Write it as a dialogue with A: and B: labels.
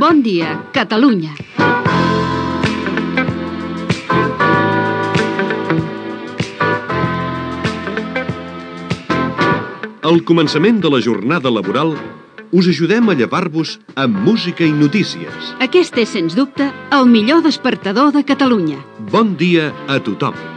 A: Bon dia, Catalunya.
B: Al començament de la jornada laboral, us ajudem a llevar-vos amb música i notícies.
A: Aquest és, sens dubte, el millor despertador de Catalunya.
B: Bon dia a tothom.